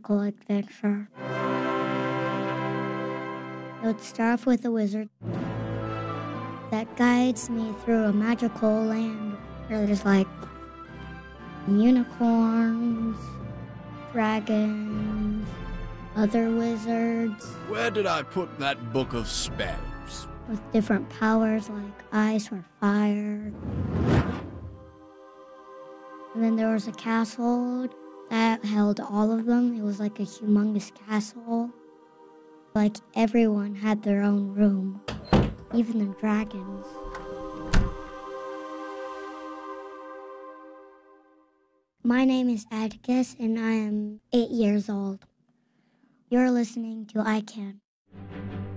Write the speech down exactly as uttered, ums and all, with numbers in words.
magical adventure. It would start off with a wizard that guides me through a magical land where there's like unicorns, dragons, other wizards. Where did I put that book of spells? With different powers like ice or fire. And then there was a castle that held all of them. It was like a humongous castle. Like everyone had their own room, even the dragons. My name is Atticus and I am eight years old. You're listening to I Can.